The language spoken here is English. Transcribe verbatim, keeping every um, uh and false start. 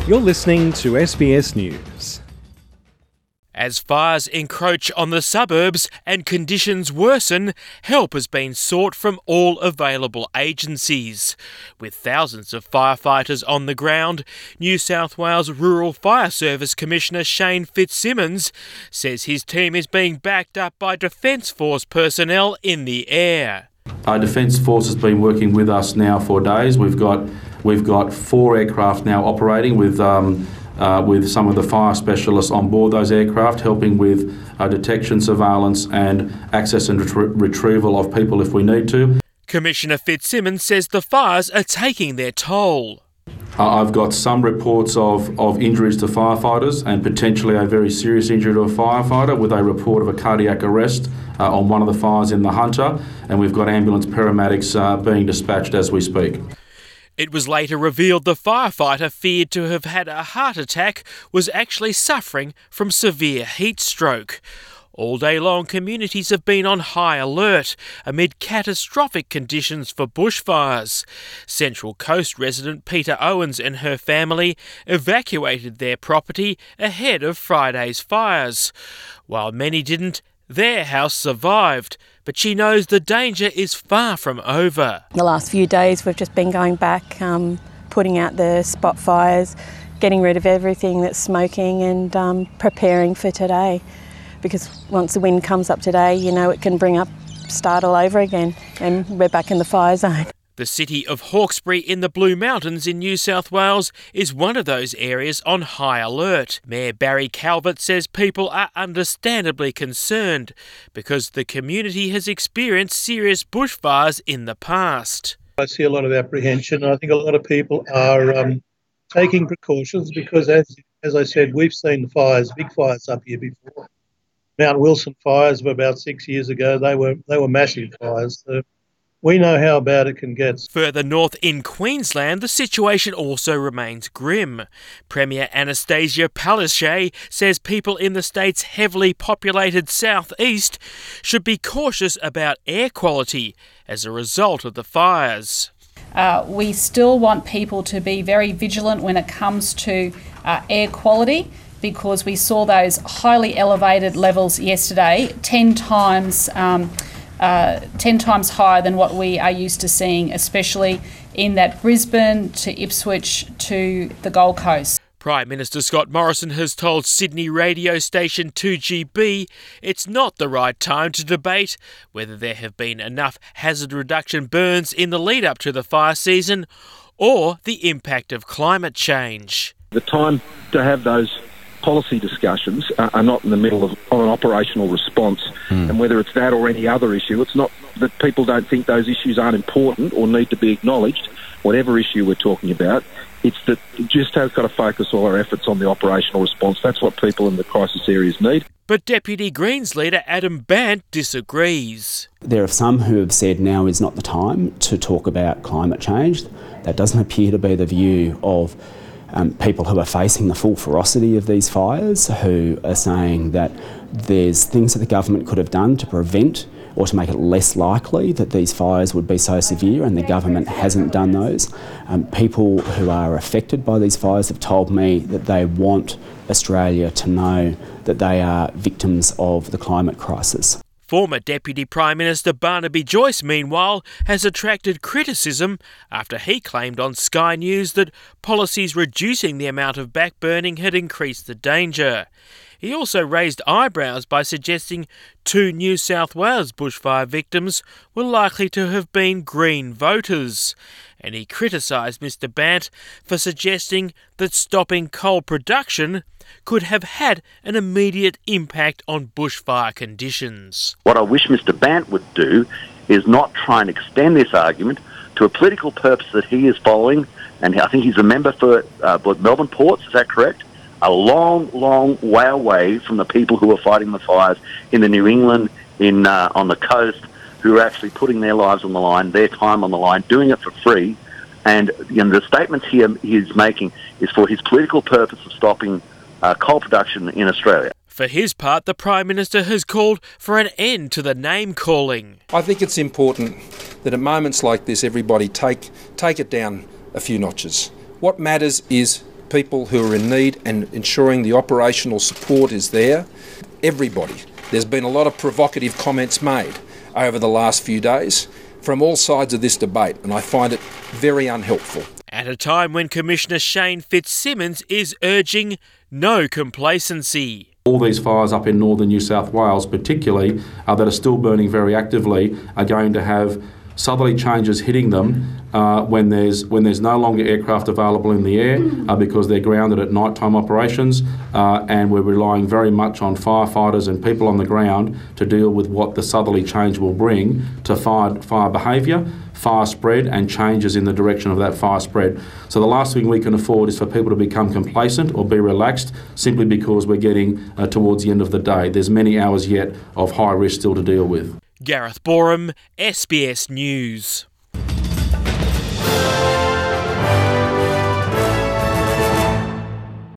You're listening to S B S News. As fires encroach on the suburbs and conditions worsen, help has been sought from all available agencies. With thousands of firefighters on the ground, New South Wales Rural Fire Service Commissioner Shane Fitzsimmons says his team is being backed up by Defence Force personnel in the air. Our Defence Force has been working with us now for days. We've got we've got four aircraft now operating with um, Uh, with some of the fire specialists on board those aircraft, helping with uh, detection, surveillance and access and retrie- retrieval of people if we need to. Commissioner Fitzsimmons says the fires are taking their toll. Uh, I've got some reports of, of injuries to firefighters and potentially a very serious injury to a firefighter with a report of a cardiac arrest uh, on one of the fires in the Hunter, and we've got ambulance paramedics uh, being dispatched as we speak. It was later revealed the firefighter, feared to have had a heart attack, was actually suffering from severe heat stroke. All day long, communities have been on high alert amid catastrophic conditions for bushfires. Central Coast resident Peter Owens and her family evacuated their property ahead of Friday's fires. While many didn't, their house survived, but she knows the danger is far from over. The last few days we've just been going back, um, putting out the spot fires, getting rid of everything that's smoking and um, preparing for today. Because once the wind comes up today, you know, it can bring up, start all over again, and we're back in the fire zone. The city of Hawkesbury in the Blue Mountains in New South Wales is one of those areas on high alert. Mayor Barry Calvert says people are understandably concerned because the community has experienced serious bushfires in the past. I see a lot of apprehension. I think a lot of people are um, taking precautions because, as as I said, we've seen the fires, big fires up here before. Mount Wilson fires were about six years ago. They were they were massive fires. So we know how bad it can get. Further north in Queensland, the situation also remains grim. Premier Anastasia Palaszczuk says people in the state's heavily populated southeast should be cautious about air quality as a result of the fires. Uh, we still want people to be very vigilant when it comes to uh, air quality, because we saw those highly elevated levels yesterday, ten times um, Uh, ten times higher than what we are used to seeing, especially in that Brisbane to Ipswich to the Gold Coast. Prime Minister Scott Morrison has told Sydney radio station two G B it's not the right time to debate whether there have been enough hazard reduction burns in the lead up to the fire season or the impact of climate change. The time to have those policy discussions uh, are not in the middle of, of an operational response, mm. and whether it's that or any other issue, it's not that people don't think those issues aren't important or need to be acknowledged, whatever issue we're talking about. It's that it just has got to focus all our efforts on the operational response. That's what people in the crisis areas need. But Deputy Greens leader Adam Bandt disagrees. There are some who have said now is not the time to talk about climate change. That doesn't appear to be the view of Um, people who are facing the full ferocity of these fires, who are saying that there's things that the government could have done to prevent or to make it less likely that these fires would be so severe, and the government hasn't done those. Um, people who are affected by these fires have told me that they want Australia to know that they are victims of the climate crisis. Former Deputy Prime Minister Barnaby Joyce, meanwhile, has attracted criticism after he claimed on Sky News that policies reducing the amount of backburning had increased the danger. He also raised eyebrows by suggesting two New South Wales bushfire victims were likely to have been Green voters. And he criticised Mr Bandt for suggesting that stopping coal production could have had an immediate impact on bushfire conditions. What I wish Mr Bandt would do is not try and extend this argument to a political purpose that he is following, and I think he's a member for uh, Melbourne Ports, is that correct? A long, long way away from the people who are fighting the fires in the New England, in uh, on the coast, who are actually putting their lives on the line, their time on the line, doing it for free. And you know, the statements he he's making is for his political purpose of stopping uh, coal production in Australia. For his part, the Prime Minister has called for an end to the name-calling. I think it's important that at moments like this, everybody take take it down a few notches. What matters is people who are in need and ensuring the operational support is there. Everybody. There's been a lot of provocative comments made over the last few days from all sides of this debate, and I find it very unhelpful. At a time when Commissioner Shane Fitzsimmons is urging no complacency. All these fires up in northern New South Wales particularly uh, that are still burning very actively are going to have southerly changes hitting them uh, when there's when there's no longer aircraft available in the air uh, because they're grounded at nighttime operations, uh, and we're relying very much on firefighters and people on the ground to deal with what the southerly change will bring to fire, fire behaviour, fire spread and changes in the direction of that fire spread. So the last thing we can afford is for people to become complacent or be relaxed simply because we're getting uh, towards the end of the day. There's many hours yet of high risk still to deal with. Gareth Boreham, S B S News.